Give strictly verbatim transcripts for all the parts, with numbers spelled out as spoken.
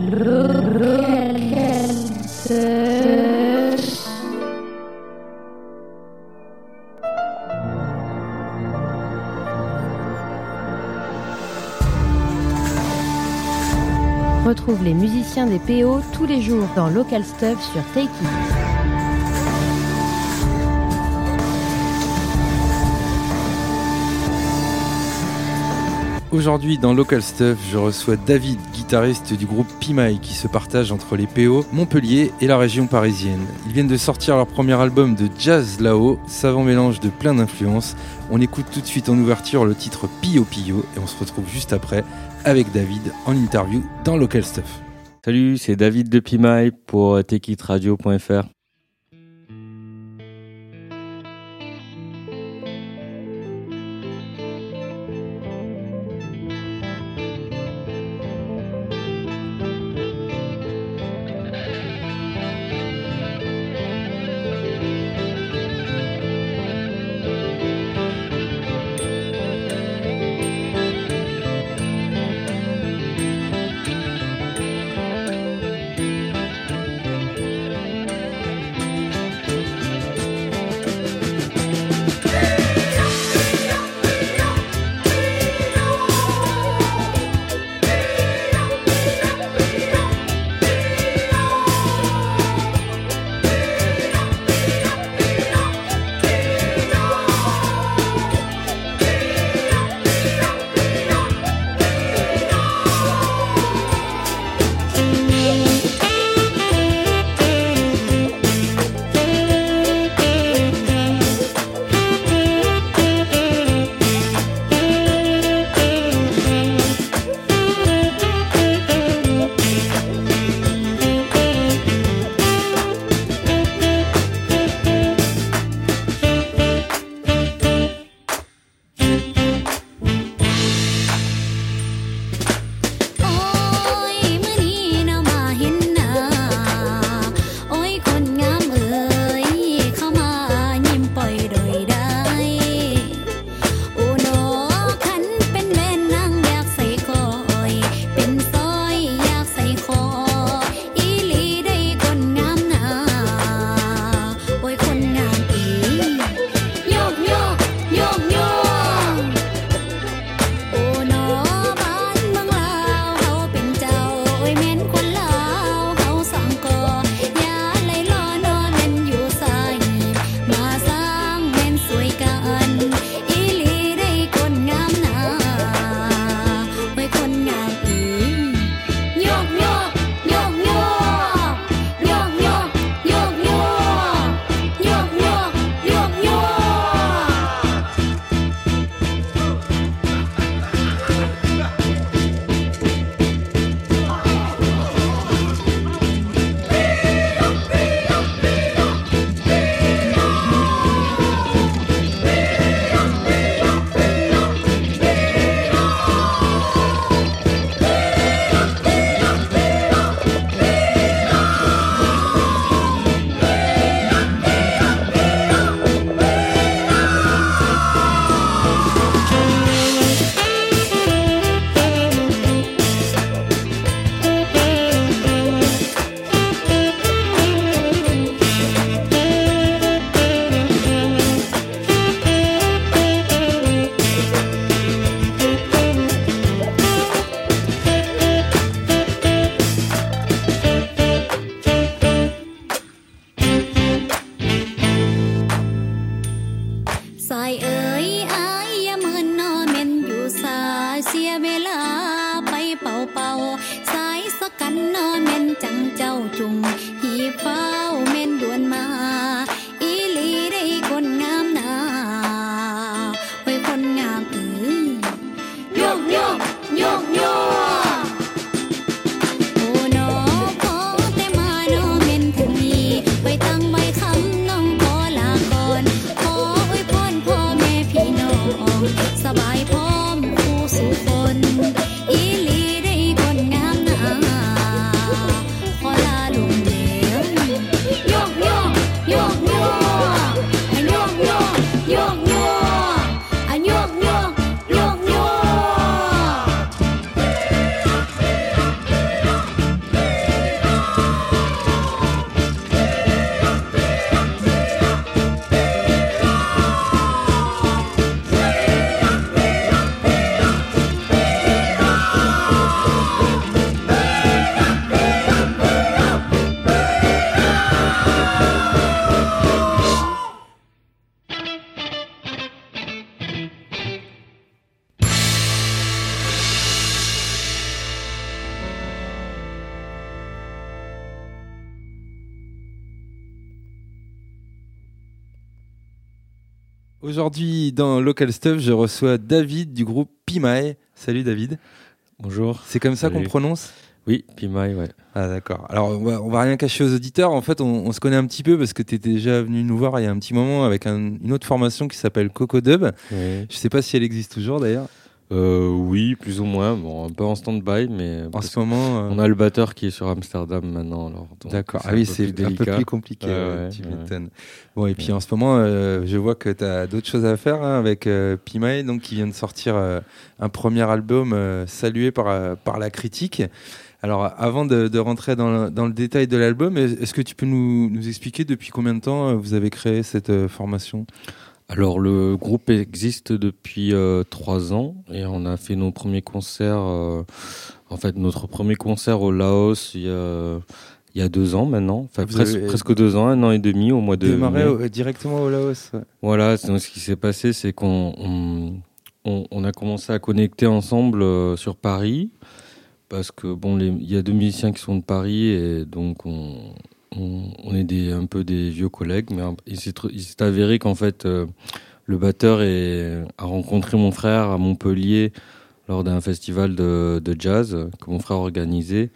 Retrouve les musiciens des P O tous les jours dans Local Stuff sur Take It. Aujourd'hui dans Local Stuff, je reçois David, guitariste du groupe Pimaille, qui se partage entre les P O, Montpellier et la région parisienne. Ils viennent de sortir leur premier album de jazz là-haut, savant mélange de plein d'influences. On écoute tout de suite en ouverture le titre Pio Pio et on se retrouve juste après avec David en interview dans Local Stuff. Salut, c'est David de Pimaille pour take it radio point f r. Hãy subscribe cho kênh Ghiền Mì Gõ để không bỏ lỡ Aujourd'hui, dans Local Stuff, je reçois David du groupe Pimaï. Salut David. Bonjour. C'est comme ça Salut. qu'on prononce ? Oui, Pimaï, ouais. Ah d'accord. Alors on va, on va rien cacher aux auditeurs. En fait, on, on se connaît un petit peu parce que tu étais déjà venu nous voir il y a un petit moment avec un, une autre formation qui s'appelle Coco Dub. Oui. Je sais pas si elle existe toujours d'ailleurs. Euh, oui, plus ou moins. Bon, un peu en stand-by, mais En ce moment, euh... on a le batteur qui est sur Amsterdam maintenant. Alors, d'accord. Ah oui, c'est un peu plus compliqué. Ouais, ouais, ouais, tu ouais. m'étonnes. Bon, et puis en ce moment, euh, je vois que tu as d'autres choses à faire hein, avec euh, Pimaï, donc qui vient de sortir euh, un premier album euh, salué par euh, par la critique. Alors, avant de, de rentrer dans le, dans le détail de l'album, est-ce que tu peux nous, nous expliquer depuis combien de temps vous avez créé cette euh, formation ? Alors, le groupe existe depuis euh, trois ans et on a fait nos premiers concerts. Euh, en fait, notre premier concert au Laos il y a, il y a deux ans maintenant. Enfin, pres- avez... presque deux ans, un an et demi au mois de mai. Démarré au, directement au Laos. Ouais. Voilà, donc ce qui s'est passé, c'est qu'on on, on, on a commencé à connecter ensemble euh, sur Paris. Parce que bon, il y a deux musiciens qui sont de Paris et donc on, on, on est des, un peu des vieux collègues. Mais il s'est, il s'est avéré qu'en fait, euh, le batteur est, a rencontré mon frère à Montpellier lors d'un festival de, de jazz que mon frère organisait.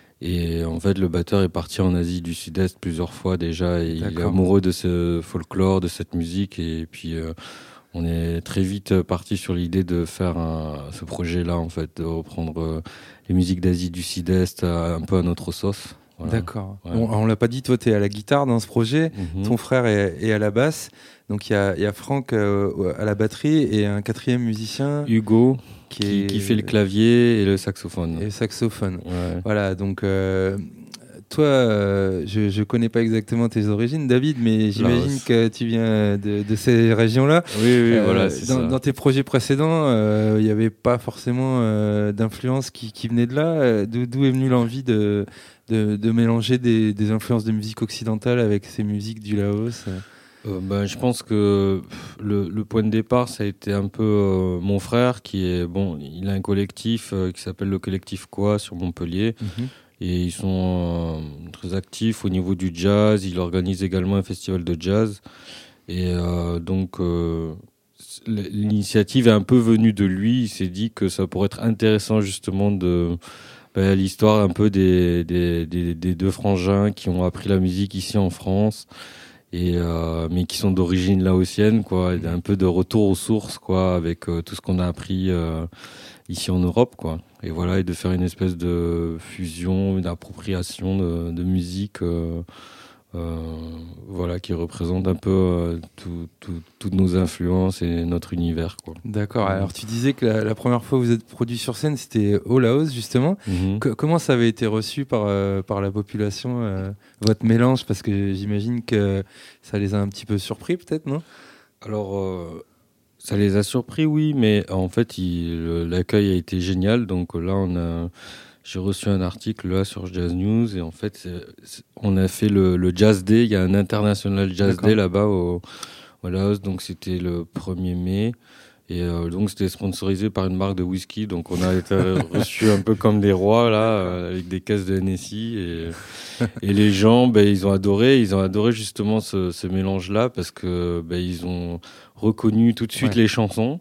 Et en fait, le batteur est parti en Asie du Sud-Est plusieurs fois déjà. Et il est amoureux de ce folklore, de cette musique. Et puis, euh, on est très vite parti sur l'idée de faire un, ce projet-là, en fait, de reprendre euh, les musiques d'Asie du Sud-Est un peu à notre sauce. Voilà. D'accord. Ouais. Bon, on l'a pas dit, toi, tu es à la guitare dans ce projet, Mm-hmm. ton frère est, est à la basse. Donc, il y a, y a Franck euh, à la batterie et un quatrième musicien. Hugo, qui, qui, est... qui fait le clavier et le saxophone. Et le saxophone. Ouais. Voilà, donc... Euh... Toi, euh, je ne connais pas exactement tes origines, David, mais j'imagine Laos. que tu viens de, de ces régions-là. Oui, oui, euh, voilà, c'est dans, ça. dans tes projets précédents, il euh, n'y avait pas forcément euh, d'influence qui, qui venait de là. D'où, d'où est venue l'envie de, de, de mélanger des, des influences de musique occidentale avec ces musiques du Laos euh, ben, je pense que le, le point de départ, ça a été un peu euh, mon frère qui est, bon, il a un collectif euh, qui s'appelle le collectif Quoi sur Montpellier. Mm-hmm. Et ils sont euh, très actifs au niveau du jazz. Ils organisent également un festival de jazz. Et euh, donc, euh, l'initiative est un peu venue de lui. Il s'est dit que ça pourrait être intéressant justement de ben, l'histoire un peu des, des, des, des deux frangins qui ont appris la musique ici en France, et euh, mais qui sont d'origine laotienne, quoi. Et un peu de retour aux sources, quoi, avec euh, tout ce qu'on a appris euh, ici en Europe, quoi. Et voilà, et de faire une espèce de fusion, une appropriation de, de musique, euh, euh, voilà, qui représente un peu euh, tout, tout, toutes nos influences et notre univers, quoi. D'accord. Alors tu disais que la, la première fois que vous êtes produit sur scène, c'était au Laos justement. Mm-hmm. Que, comment ça avait été reçu par euh, par la population, euh, votre mélange, parce que j'imagine que ça les a un petit peu surpris, peut-être, non ? Alors. Euh... Ça les a surpris, oui, mais en fait, il, l'accueil a été génial. Donc là, on a, j'ai reçu un article là sur Jazz News et en fait, c'est, c'est, on a fait le, le Jazz Day. Il y a un International Jazz D'accord. Day là-bas au, au Laos, donc c'était le premier mai. Et euh, donc c'était sponsorisé par une marque de whisky, donc on a été reçus un peu comme des rois là, euh, avec des caisses de Hennessy, et, et les gens, ben, ils ont adoré, ils ont adoré justement ce, ce mélange-là, parce que ben, ils ont reconnu tout de suite ouais. les chansons,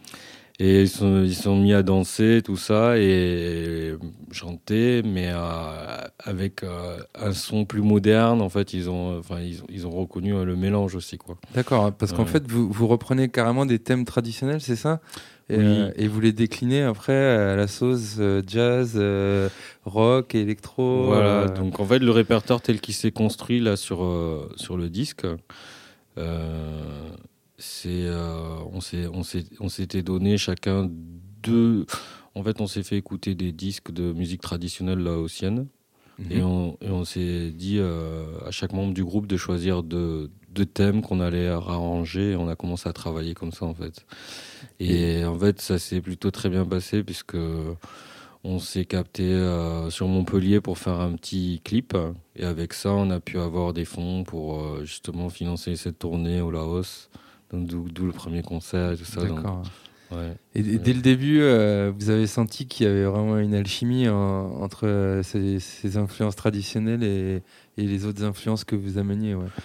et ils sont ils sont mis à danser tout ça et chanter, mais euh, avec euh, un son plus moderne. En fait, ils ont enfin ils ont, ils ont reconnu euh, le mélange aussi, quoi. D'accord, parce qu'en ouais. fait vous vous reprenez carrément des thèmes traditionnels, c'est ça ? Et, oui. euh, et vous les déclinez après à la sauce euh, jazz, euh, rock, électro. Voilà, euh... donc en fait le répertoire tel qu'il s'est construit là sur euh, sur le disque. Euh, C'est, euh, on s'est, on s'est, on s'était donné chacun deux. En fait, on s'est fait écouter des disques de musique traditionnelle laotienne, mmh. et, on, et on s'est dit euh, à chaque membre du groupe de choisir deux, deux thèmes qu'on allait arranger. Et on a commencé à travailler comme ça, en fait. Et, et en fait, ça s'est plutôt très bien passé, puisque on s'est capté euh, sur Montpellier pour faire un petit clip, et avec ça, on a pu avoir des fonds pour euh, justement financer cette tournée au Laos. Donc, d'où, d'où le premier concert et tout ça. D'accord. Donc, ouais. Et, et dès le début, euh, vous avez senti qu'il y avait vraiment une alchimie en, entre euh, ces, ces influences traditionnelles et, et les autres influences que vous ameniez, ouais.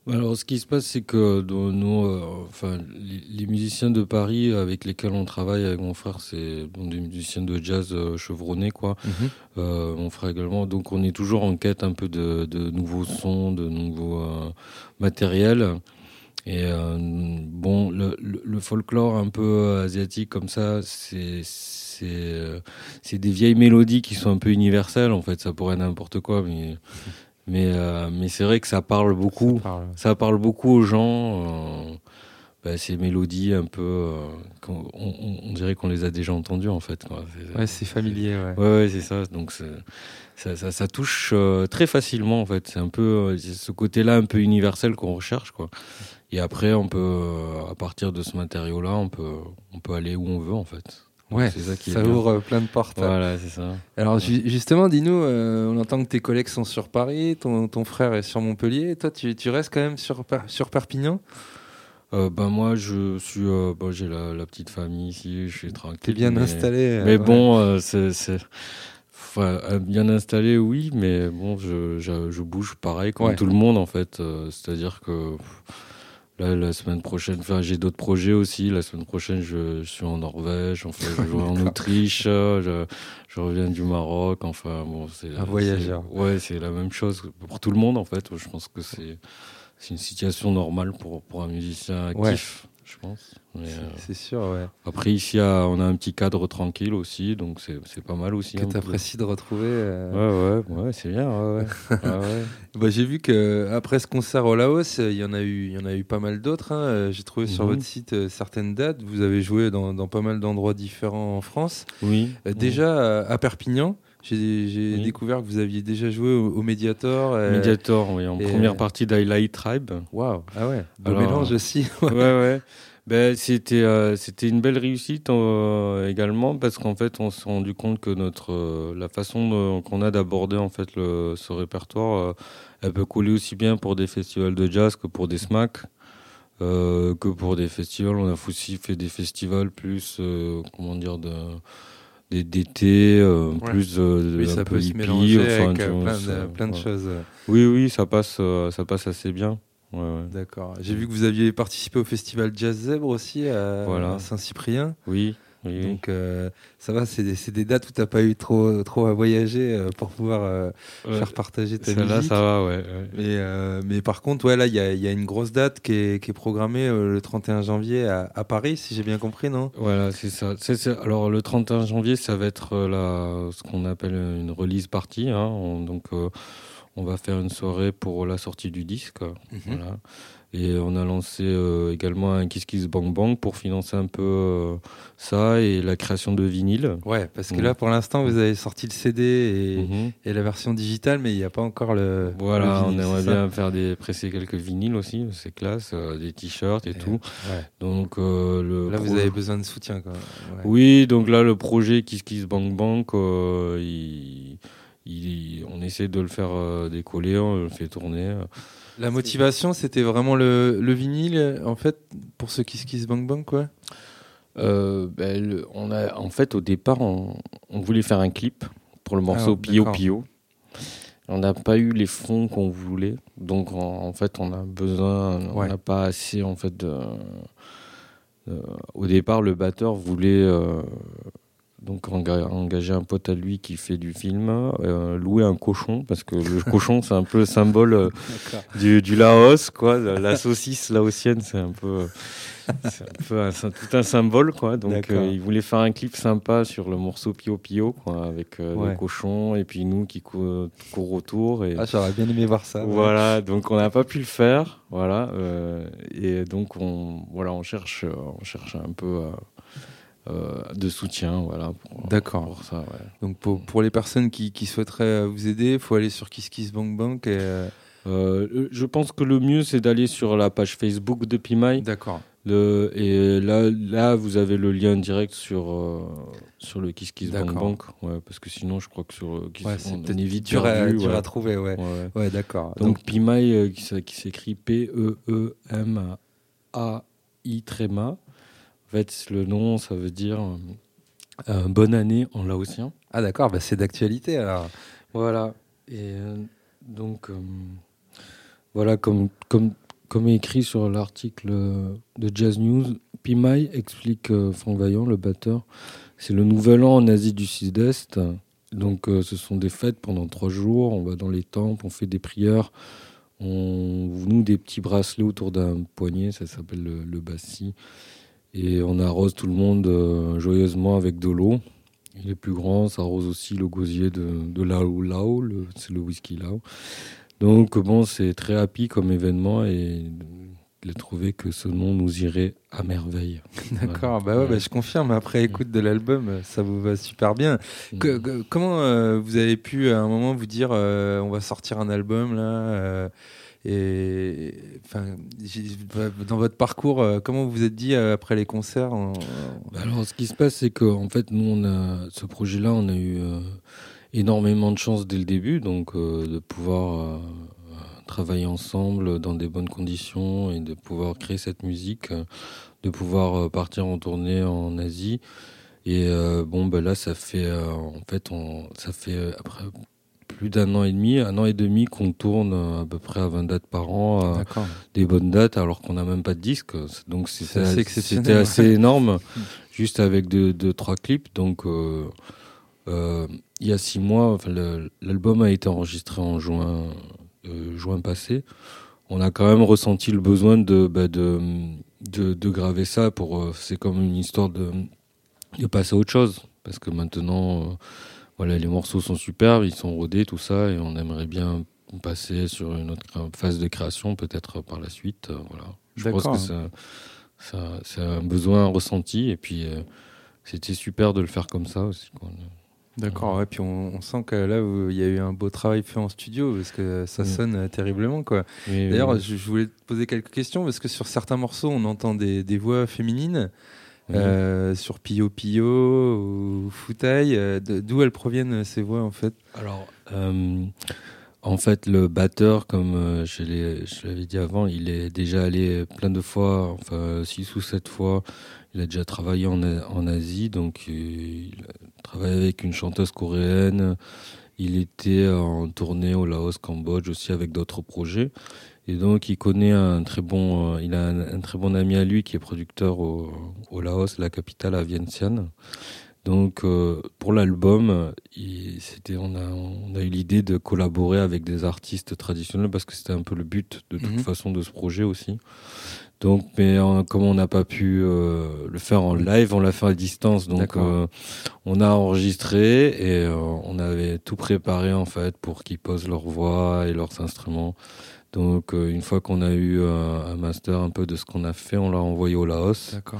Alors, ce qui se passe, c'est que dans nous, euh, enfin, les, les musiciens de Paris avec lesquels on travaille avec mon frère, c'est bon, des musiciens de jazz euh, chevronnés, quoi. Mhm. Euh, mon frère également. Donc, on est toujours en quête un peu de, de nouveaux sons, de nouveaux euh, matériels. Et euh, bon, le, le, le folklore un peu asiatique comme ça, c'est c'est euh, c'est des vieilles mélodies qui sont un peu universelles. En fait, ça pourrait être n'importe quoi, mais mais euh, mais c'est vrai que ça parle beaucoup. Ça parle. Ça parle beaucoup aux gens. Euh, bah, ces mélodies un peu, euh, qu'on- on, on, on dirait qu'on les a déjà entendues en fait, quoi. C'est, Ouais, c'est familier, ouais. Ouais, ouais, c'est ça. Donc, c'est, ça, ça, ça touche euh, très facilement, en fait. C'est un peu euh, c'est ce côté-là un peu universel qu'on recherche, quoi. Et après, on peut, euh, à partir de ce matériau-là, on peut, on peut aller où on veut, en fait. Donc, Ouais, c'est ça qui est ça bien. ouvre plein de portes. Voilà, c'est ça. Alors ju- justement, dis-nous, euh, on entend que tes collègues sont sur Paris, ton, ton frère est sur Montpellier, toi tu, tu restes quand même sur, Per- sur Perpignan? Euh, ben moi, je suis, euh, bon, j'ai la, la petite famille ici, je suis tranquille. T'es bien mais, installé. euh, Mais ouais. bon, euh, c'est, c'est, enfin, euh, bien installé, oui, mais bon, je, je, je bouge pareil comme Ouais. tout le monde, en fait. Euh, c'est-à-dire que pff, là, la semaine prochaine, enfin, j'ai d'autres projets aussi. La semaine prochaine, je, je suis en Norvège, enfin, je vais en D'accord. Autriche, euh, je, je reviens du Maroc, enfin, bon, c'est Un voyageur. c'est- ouais, c'est la même chose pour tout le monde, en fait. Je pense que c'est, c'est une situation normale pour, pour un musicien actif, je pense. Mais, C'est- euh, C'est sûr, ouais. après, ici, à- on a un petit cadre tranquille aussi, donc c'est, c'est pas mal aussi. Que un peu. t'apprécies de retrouver. euh. Ouais, ouais, ouais, c'est bien. Ouais, ouais. Ah ouais. Bah, j'ai vu que après ce concert au Laos, euh, il y en a eu, il y en a eu pas mal d'autres. hein. Euh, J'ai trouvé sur Mhm. votre site euh, certaines dates. Vous avez joué dans, dans pas mal d'endroits différents en France. Oui. Euh, déjà à, à Perpignan, j'ai j'ai Oui. découvert que vous aviez déjà joué au, au Mediator. euh, Mediator, oui, en et- première partie d'Highlight Tribe. Waouh, ah ouais, beau Alors, mélange aussi. Ouais, ouais. Ben, c'était, euh, c'était une belle réussite euh, également parce qu'en fait, on s'est rendu compte que notre, euh, la façon de- qu'on a d'aborder en fait le, ce répertoire, euh, elle peut coller aussi bien pour des festivals de jazz que pour des SMAC, euh, que pour des festivals. On a aussi fait des festivals plus, euh, comment dire, de, des- d'été, euh, Ouais. plus euh, Oui, un ça peu peut se hippie, mélanger enfin, avec tu euh, vois, plein, ça- de, plein de ouais. choses. Oui, oui, ça passe, euh, ça passe assez bien. Ouais, ouais. D'accord. J'ai vu que vous aviez participé au festival Jazz Zèbre aussi à, Voilà. à Saint-Cyprien. Oui, oui. oui. Donc euh, ça va, c'est des, c'est des dates où t'as pas eu trop, trop à voyager euh, pour pouvoir euh, Ouais. faire partager ta Celle-là, musique. ça va, ouais. ouais. Mais, euh, mais par contre, ouais, là, il y a, il y a une grosse date qui est, qui est programmée euh, le trente et un janvier à, à Paris, si j'ai bien compris, non? Voilà, c'est ça. C'est, c'est- Alors, le trente et un janvier, ça va être euh, la, ce qu'on appelle une release party. Hein. On- donc, euh, on va faire une soirée pour la sortie du disque. Voilà. Et on a lancé euh, également un Kiss Kiss Bang Bang pour financer un peu euh, ça et la création de vinyle. Ouais, parce que Mhm. là, pour l'instant, vous avez sorti le C D et, Mhm. et la version digitale, mais il n'y a pas encore le. Voilà, le on vinyle, aimerait c'est ça bien faire des presser quelques vinyles aussi, c'est classe, euh, des t-shirts et, Et, tout. ouais. Donc euh, le Là, vous pro- avez besoin de soutien, quoi. Ouais. Oui, donc là, le projet Kiss Kiss Bang Bang, euh, il, il- on essaie de le faire euh, décoller, on le fait tourner. La motivation, c'était vraiment le, le vinyle, en fait, pour ce Kiss Kiss Bang Bang, quoi. Euh, ben, le- on a, en fait, au départ, on, on voulait faire un clip pour le morceau Ah, Pio d'accord. Pio. On n'a pas eu les fonds qu'on voulait, donc en, en fait, on a besoin, on Ouais. n'a pas assez en fait de. de- au départ, le batteur voulait euh, donc enga- engager un pote à lui qui fait du film, euh, louer un cochon parce que le cochon c'est un peu le symbole euh, D'accord. du, du Laos, quoi. La, la saucisse laotienne, c'est un peu, c'est un peu un- c'est tout un symbole, quoi. Donc D'accord. euh, il voulait faire un clip sympa sur le morceau Pio Pio, quoi, avec euh, Ouais. le cochon et puis nous qui cou- courent autour. Et Ah, j'aurais bien aimé voir ça. ouais. voilà, donc on n'a pas pu le faire, voilà. euh, et donc on, voilà, on cherche, on cherche un peu. euh, euh, de soutien, voilà. Pour, D'accord. pour ça, ouais. Donc, pour, pour les personnes qui, qui souhaiteraient euh, vous aider, il faut aller sur Kiss Kiss Bang Bang. Et, euh, Euh, je pense que le mieux, c'est d'aller sur la page Facebook de Pimaï. D'accord. Le, et là, là, vous avez le lien direct sur, euh, sur le Kiss Kiss Bang D'accord. Bang. Ouais, parce que sinon, je crois que sur euh, Kiss Ouais, on, c'est on peut-être est vite dur, à, perdu. dur ouais. à trouver, ouais. Ouais, ouais. Ouais, d'accord. Donc, Pimaï, euh, qui, s- qui s'écrit P E E M A I tréma. En fait, le nom, ça veut dire euh, bonne année en laotien. Ah, d'accord, bah, c'est d'actualité alors. Voilà. Et euh, donc, euh, voilà, comme, comme, comme écrit sur l'article de Jazz News, Pimai, explique euh, Franck Vaillant, le batteur, c'est le nouvel an en Asie du Sud-Est. Donc euh, ce sont des fêtes pendant trois jours, on va dans les temples, on fait des prières, on noue des petits bracelets autour d'un poignet, ça s'appelle le, le bassi, et on arrose tout le monde euh, joyeusement avec de l'eau. Il est plus grand, ça arrose aussi le gosier de, de Lao Lao, le, c'est le whisky Lao. Donc bon, c'est très happy comme événement et il a trouvé que ce nom nous irait à merveille. D'accord, bah, ouais, ouais. Bah, je confirme, après écoute de l'album, ça vous va super bien. Que, que, comment euh, vous avez pu à un moment vous dire euh, on va sortir un album là euh, et enfin dans votre parcours, euh, comment vous vous êtes dit euh, après les concerts en... bah alors ce qui se passe, c'est que en fait nous on a ce projet-là, on a eu euh, énormément de chance dès le début, donc euh, de pouvoir euh, travailler ensemble dans des bonnes conditions et de pouvoir créer cette musique, de pouvoir euh, partir en tournée en Asie. Et euh, bon bah là ça fait euh, en fait on ça fait euh, après plus d'un an et demi, un an et demi qu'on tourne à peu près à vingt dates par an, euh, des bonnes dates, alors qu'on n'a même pas de disque. Donc c'était assez, c'était assez énorme, juste avec deux, deux, trois clips. Donc euh, euh, il y a six mois, enfin, le, l'album a été enregistré en juin, euh, juin passé. On a quand même ressenti le besoin de, bah, de, de, de graver ça. Pour, euh, c'est comme une histoire de, de passer à autre chose. Parce que maintenant... Euh, Voilà, les morceaux sont superbes, ils sont rodés, tout ça, et on aimerait bien passer sur une autre phase de création, peut-être par la suite. Euh, voilà. Je D'accord. pense que ça, ça, c'est un besoin ressenti, et puis euh, c'était super de le faire comme ça aussi, quoi. D'accord, ouais, puis on, on sent que là, il y a eu un beau travail fait en studio, parce que ça sonne mmh. terriblement, quoi. Oui, D'ailleurs, oui, oui. Je, je voulais te poser quelques questions, parce que sur certains morceaux, on entend des, des voix féminines. Mmh. Euh, sur Pio Pio ou Foutaille, euh, d'où elles proviennent ces voix en fait? Alors, euh, en fait, le batteur, comme euh, je, l'ai, je l'avais dit avant, il est déjà allé plein de fois, enfin six ou sept fois. Il a déjà travaillé en, en Asie, donc il a travaillé avec une chanteuse coréenne. Il était en tournée au Laos, Cambodge aussi avec d'autres projets. Et donc, il connaît un très bon, euh, il a un, un très bon ami à lui qui est producteur au, au Laos, la capitale, à Vientiane. Donc, euh, pour l'album, il, c'était, on a, on a eu l'idée de collaborer avec des artistes traditionnels parce que c'était un peu le but de toute mmh. façon de ce projet aussi. Donc, mais euh, comme on n'a pas pu euh, le faire en live, on l'a fait à distance. Donc, euh, on a enregistré et euh, on avait tout préparé en fait pour qu'ils posent leur voix et leurs instruments. Donc, euh, une fois qu'on a eu euh, un master un peu de ce qu'on a fait, on l'a envoyé au Laos. D'accord.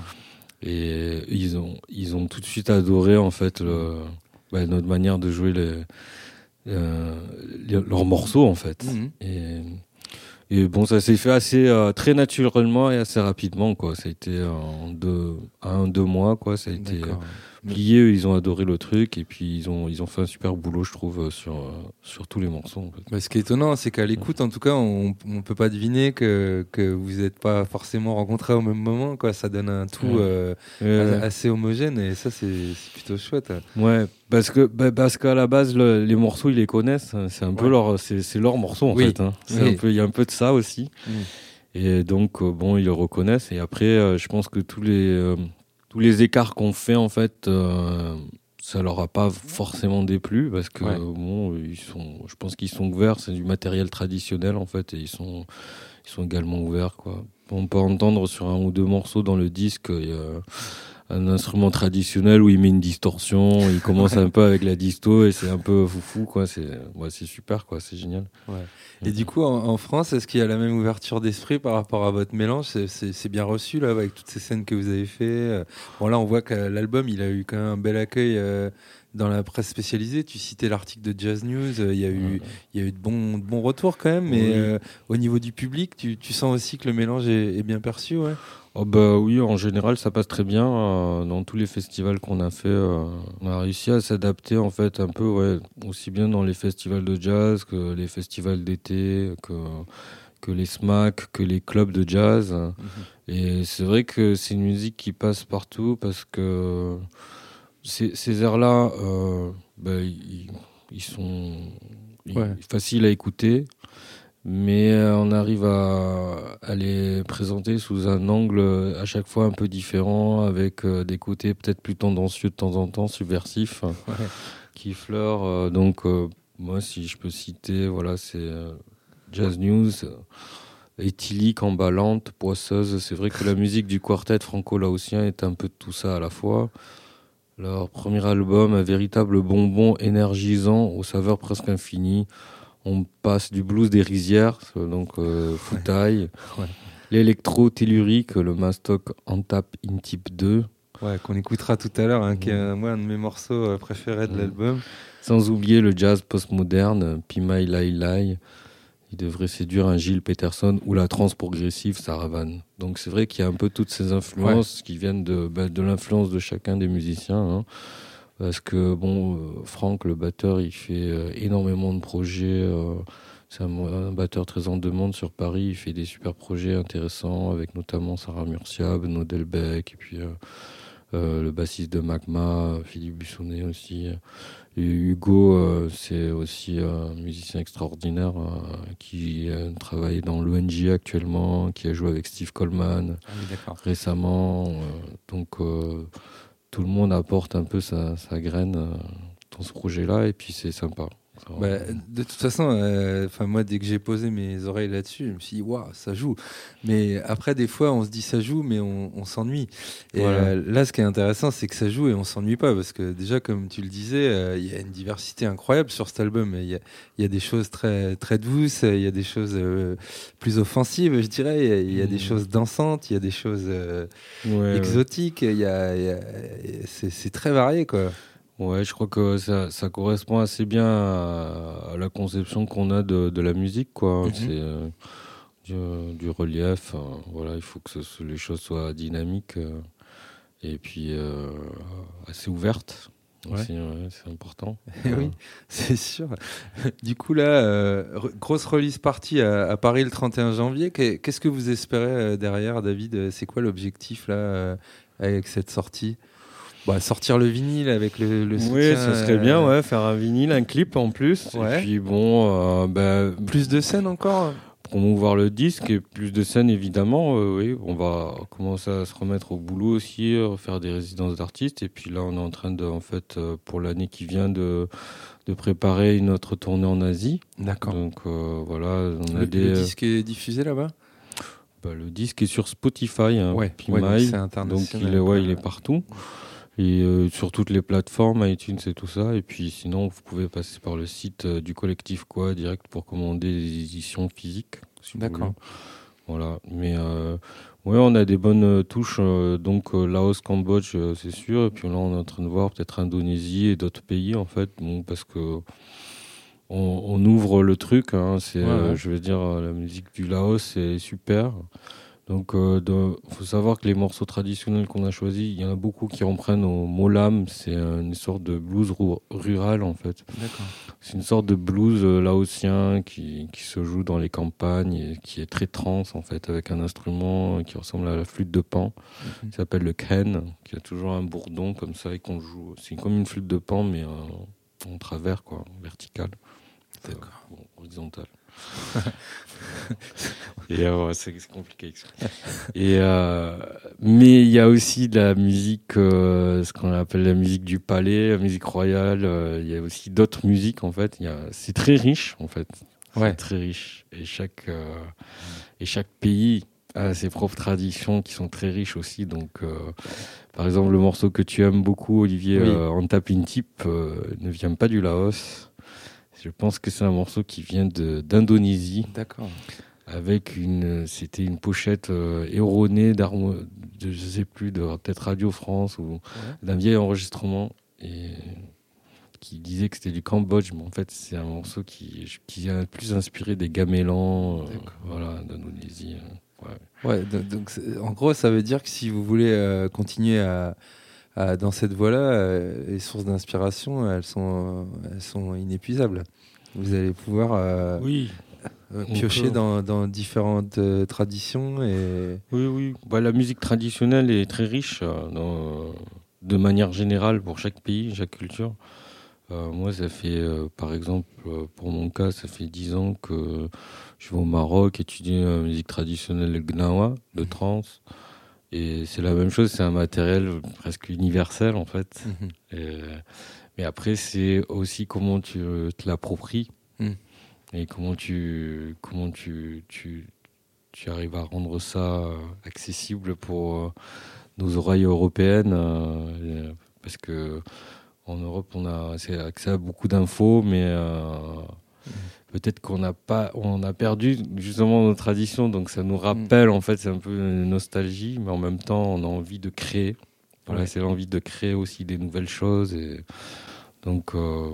Et ils ont, ils ont tout de suite adoré, en fait, le, bah, notre manière de jouer les, euh, les, leurs morceaux, en fait. Mmh. Et, et bon, ça s'est fait assez, euh, très naturellement et assez rapidement, quoi. Ça a été en deux, un, deux mois, quoi. Ça a été D'accord. plié, ils ont adoré le truc et puis ils ont, ils ont fait un super boulot, je trouve, sur, sur tous les morceaux. En fait. Bah, ce qui est étonnant, c'est qu'à l'écoute, en tout cas, on ne peut pas deviner que, que vous n'êtes pas forcément rencontrés au même moment, quoi. Ça donne un tout euh, ouais. assez homogène et ça, c'est, c'est plutôt chouette. Ouais, parce que bah, parce qu'à la base, le, les morceaux, ils les connaissent. C'est un ouais. peu leur, c'est, c'est leur morceau en oui. fait. Hein. C'est oui. un peu, il y a un peu de ça aussi. Mm. Et donc, euh, bon, ils le reconnaissent. Et après, euh, je pense que tous les euh, tous les écarts qu'on fait, en fait, euh, ça leur a pas forcément déplu parce que ouais. bon, ils sont, je pense qu'ils sont ouverts. C'est du matériel traditionnel en fait, et ils sont, ils sont également ouverts quoi. On peut entendre sur un ou deux morceaux dans le disque, il y a un instrument traditionnel où il met une distorsion, il commence un peu avec la disto et c'est un peu foufou quoi. C'est, ouais, c'est super quoi, c'est génial. Ouais. Et du coup, en, en France, est-ce qu'il y a la même ouverture d'esprit par rapport à votre mélange? C'est, c'est, c'est bien reçu là, avec toutes ces scènes que vous avez fait. Bon là, on voit que l'album, il a eu quand même un bel accueil euh, dans la presse spécialisée. Tu citais l'article de Jazz News. Il y a eu, il y a eu de bons, de bons retours quand même. Mais oui. euh, au niveau du public, tu, tu sens aussi que le mélange est, est bien perçu, ouais. Oh bah oui, en général, ça passe très bien. Euh, dans tous les festivals qu'on a fait, euh, on a réussi à s'adapter en fait un peu, ouais, aussi bien dans les festivals de jazz que les festivals d'été, que que les SMAC, que les clubs de jazz. Mm-hmm. Et c'est vrai que c'est une musique qui passe partout parce que ces, ces airs-là, euh, bah, ils, ils sont ils, ouais. faciles à écouter. mais euh, on arrive à, à les présenter sous un angle euh, à chaque fois un peu différent, avec euh, des côtés peut-être plus tendancieux de temps en temps, subversifs, ouais. qui fleurent. Euh, donc, euh, moi, si je peux citer, voilà, c'est euh, Jazz News, euh, éthylique, emballante, poisseuse. C'est vrai que la musique du quartet franco-laotien est un peu de tout ça à la fois. Leur premier album, un véritable bonbon énergisant aux saveurs presque infinies. On passe du blues des rizières, donc euh, Foutaille, ouais. l'électro tellurique, le Mastock Antap In Type deux. Ouais, qu'on écoutera tout à l'heure, hein, mmh. qui est un, moi, un de mes morceaux préférés de mmh. l'album. Sans oublier le jazz postmoderne, Pimai Lai Lai. Il devrait séduire un Gilles Peterson ou la trance progressive Saravan. Donc c'est vrai qu'il y a un peu toutes ces influences ouais. qui viennent de, bah, de l'influence de chacun des musiciens. Hein. Parce que, bon, euh, Franck, le batteur, il fait euh, énormément de projets. Euh, c'est un, un batteur très en demande sur Paris. Il fait des super projets intéressants avec notamment Sarah Murcia, Benoît Delbecq, et puis euh, euh, le bassiste de Magma, Philippe Bussonnet aussi. Et Hugo, euh, c'est aussi un musicien extraordinaire euh, qui euh, travaille dans l'O N J actuellement, qui a joué avec Steve Coleman ah oui, récemment. Euh, donc... Euh, tout le monde apporte un peu sa, sa graine euh, dans ce projet-là, et puis c'est sympa. Bah, de toute façon, euh, moi, dès que j'ai posé mes oreilles là-dessus, je me suis dit, waouh, ça joue. Mais après, des fois, on se dit ça joue, mais on, on s'ennuie. Et voilà. euh, là, ce qui est intéressant, c'est que ça joue et on s'ennuie pas, parce que déjà, comme tu le disais, il euh, y a une diversité incroyable sur cet album. Il y a, y a des choses très, très douces, il y a des choses euh, plus offensives, je dirais. Il y, y a des mmh. choses dansantes, il y a des choses euh, ouais, exotiques. Ouais. Y a, y a, c'est, c'est très varié, quoi. Ouais, je crois que ça, ça correspond assez bien à, à la conception qu'on a de, de la musique, quoi. Mm-hmm. C'est euh, du, du relief. Hein. Voilà, il faut que ce, les choses soient dynamiques euh, et puis euh, assez ouvertes. Ouais. Aussi, ouais, c'est important. Oui, c'est sûr. Du coup, là, euh, grosse release party à, à Paris le trente et un janvier. Qu'est-ce que vous espérez derrière, David ? C'est quoi l'objectif là avec cette sortie ? Bah, sortir le vinyle avec le, le soutien. Oui, ce serait bien, ouais, faire un vinyle, un clip en plus. Ouais. Et puis bon, euh, bah, plus de scènes encore. Promouvoir le disque et plus de scènes évidemment. Euh, oui, on va commencer à se remettre au boulot aussi, faire des résidences d'artistes. Et puis là, on est en train de, en fait, pour l'année qui vient, de de préparer une autre tournée en Asie. D'accord. Donc euh, voilà, on a le, des. Le disque est diffusé là-bas. Bah, le disque est sur Spotify, hein, ouais, Pimai, ouais, donc c'est international. Donc il est, ouais, il est partout. Et euh, sur toutes les plateformes, iTunes et tout ça. Et puis sinon, vous pouvez passer par le site euh, du collectif Quoi direct pour commander des éditions physiques. Si D'accord. Voilà. Mais euh, ouais, on a des bonnes euh, touches. Euh, donc euh, Laos, Cambodge, euh, c'est sûr. Et puis là, on est en train de voir peut-être Indonésie et d'autres pays en fait, bon, parce que on, on ouvre le truc. Hein, c'est, ouais, ouais. Euh, je veux dire, la musique du Laos, c'est super. Donc, il euh, faut savoir que les morceaux traditionnels qu'on a choisis, il y en a beaucoup qui reprennent au molam. C'est une sorte de blues ru- rural, en fait. D'accord. C'est une sorte de blues euh, laotien qui, qui se joue dans les campagnes et qui est très trance, en fait, avec un instrument qui ressemble à la flûte de pan, mm-hmm. qui s'appelle le khen, qui a toujours un bourdon comme ça et qu'on joue. C'est comme une flûte de pan, mais euh, en travers, quoi, vertical. D'accord. Euh, bon, horizontal. Et euh, c'est, c'est compliqué. Et euh, mais il y a aussi de la musique, euh, ce qu'on appelle la musique du palais, la musique royale. Euh, il y a aussi d'autres musiques en fait. Il y a, c'est très riche en fait. Ouais. C'est très riche. Et chaque euh, et chaque pays a ses propres traditions qui sont très riches aussi. Donc, euh, par exemple, le morceau que tu aimes beaucoup, Olivier, oui. euh, Antap In Type, euh, ne vient pas du Laos. Je pense que c'est un morceau qui vient de, d'Indonésie. D'accord. Avec une, c'était une pochette euh, erronée d'armo, de, je sais plus, de peut-être Radio France ou ouais. d'un vieil enregistrement et qui disait que c'était du Cambodge, mais en fait c'est un morceau qui, qui a plus inspiré des gamélans, euh, voilà, d'Indonésie. Euh, ouais. Ouais. Donc en gros, ça veut dire que si vous voulez euh, continuer à Euh, dans cette voie-là, euh, les sources d'inspiration, elles sont, elles sont inépuisables. Vous allez pouvoir euh, oui. euh, piocher dans, dans différentes euh, traditions. Et... Oui, oui. Bah, la musique traditionnelle est très riche euh, dans, de manière générale pour chaque pays, chaque culture. Euh, moi, ça fait, euh, par exemple, euh, pour mon cas, ça fait dix ans que je vais au Maroc étudier la musique traditionnelle le gnawa, le trance. Et c'est la même chose, c'est un matériel presque universel en fait. Mm-hmm. Et, mais après, c'est aussi comment tu te l'appropries mm. et comment tu comment tu, tu tu arrives à rendre ça accessible pour euh, nos oreilles européennes, euh, parce que en Europe, on a accès à beaucoup d'infos, mais euh, mmh. peut-être qu'on n'a pas, on a perdu justement nos traditions, donc ça nous rappelle, mmh. en fait, c'est un peu une nostalgie, mais en même temps, on a envie de créer. Voilà, ouais. C'est l'envie de créer aussi des nouvelles choses, et donc euh,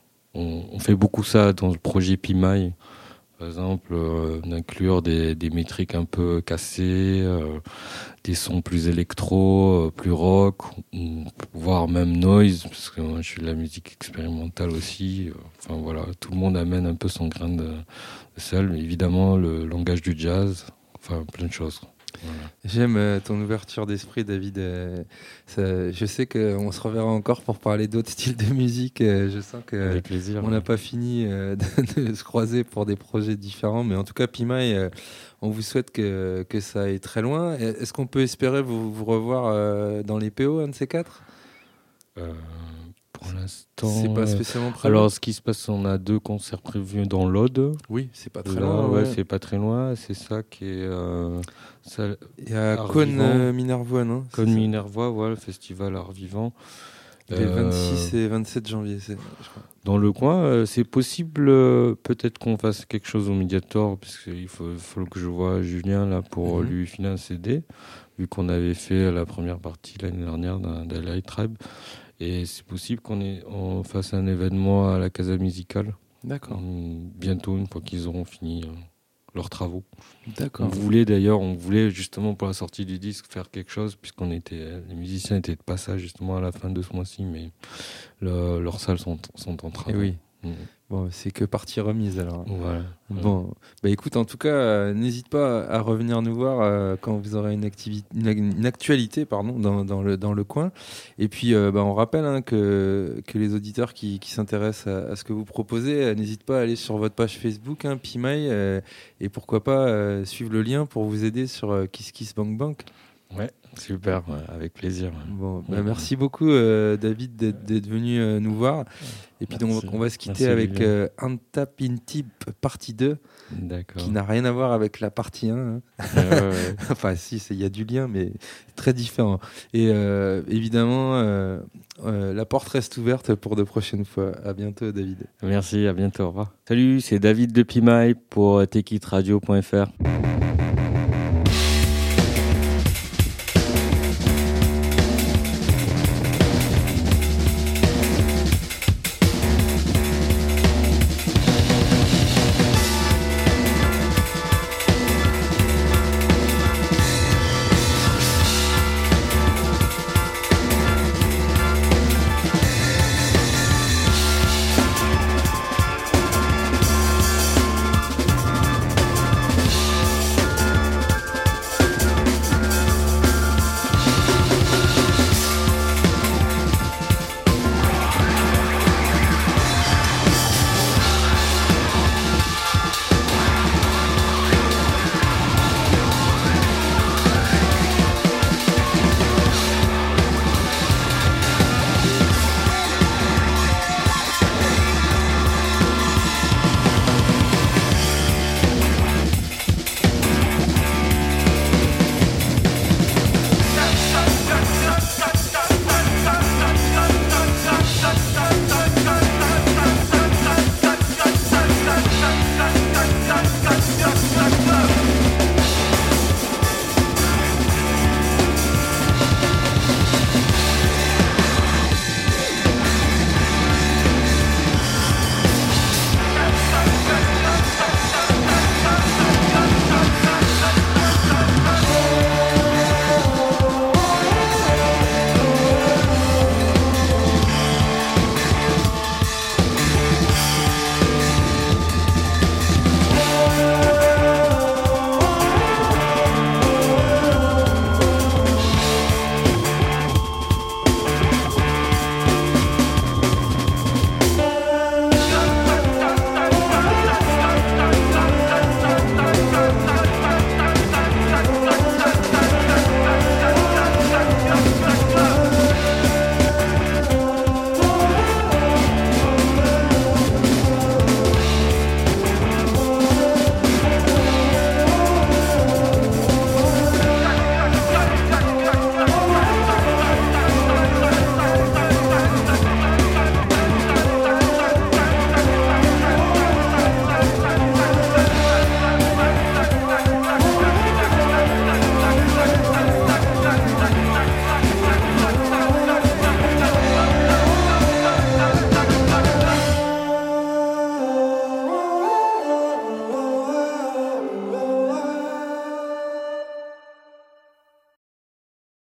on, on fait beaucoup ça dans le projet Pimaï. Par exemple, euh, d'inclure des, des métriques un peu cassées, euh, des sons plus électro, euh, plus rock, ou, voire même noise, parce que moi je suis de la musique expérimentale aussi. Enfin voilà, tout le monde amène un peu son grain de, de sel, mais évidemment le langage du jazz, enfin plein de choses. Voilà. J'aime euh, ton ouverture d'esprit, David. Euh, ça, je sais qu'on se reverra encore pour parler d'autres styles de musique. Euh, je sens que plaisir, on n'a ouais. pas fini euh, de, de se croiser pour des projets différents. Mais en tout cas, Pimaï, euh, on vous souhaite que, que ça aille très loin. Est-ce qu'on peut espérer vous, vous revoir euh, dans les P O, un de ces quatre euh... Pour l'instant, c'est pas spécialement prévu. Alors, ce qui se passe, on a deux concerts prévus dans l'Aude. Oui, c'est pas très Là, loin. Ouais, ouais. c'est pas très loin. C'est ça qui est. Euh, ça, Il y a Cône euh, Minervois, non Cône Minervois, voilà, le festival Art Vivant. Les euh, vingt-six et vingt-sept janvier, c'est, je crois. Dans le coin, euh, c'est possible. Euh, peut-être qu'on fasse quelque chose au Mediator, parce qu'il faut, faut que je voie Julien là pour mm-hmm. lui filer un C D, vu qu'on avait fait la première partie l'année dernière d'un Light Tribe. Et c'est possible qu'on ait, on fasse un événement à la Casa Musicale. D'accord. Bientôt, une fois qu'ils auront fini euh, leurs travaux. D'accord. On voulait d'ailleurs, on voulait justement pour la sortie du disque faire quelque chose, puisqu'on était, les musiciens étaient de passage justement à la fin de ce mois-ci, mais le, leurs salles sont, sont en travaux. Et oui. Mmh. Bon, c'est que partie remise alors. Voilà. Bon, bah écoute, en tout cas, euh, n'hésite pas à revenir nous voir euh, quand vous aurez une, activité, une, une actualité pardon, dans, dans, le, dans le coin. Et puis, euh, bah, on rappelle hein, que, que les auditeurs qui, qui s'intéressent à, à ce que vous proposez, euh, n'hésite pas à aller sur votre page Facebook, hein, Pimaï, euh, et pourquoi pas euh, suivre le lien pour vous aider sur euh, Kiss Kiss Bank Bank. Ouais, super, ouais, avec plaisir. Bon, bah, merci beaucoup euh, David d'être, d'être venu euh, nous voir. Et puis donc, on va se quitter merci, avec euh, Antap Intip partie deux, D'accord. qui n'a rien à voir avec la partie un. Hein. Ouais, ouais, ouais. Enfin si, il y a du lien, mais très différent. Et euh, évidemment, euh, euh, la porte reste ouverte pour de prochaines fois. À bientôt David. Merci, à bientôt, au revoir. Salut, c'est David de Pimaï pour Techitradio point F R.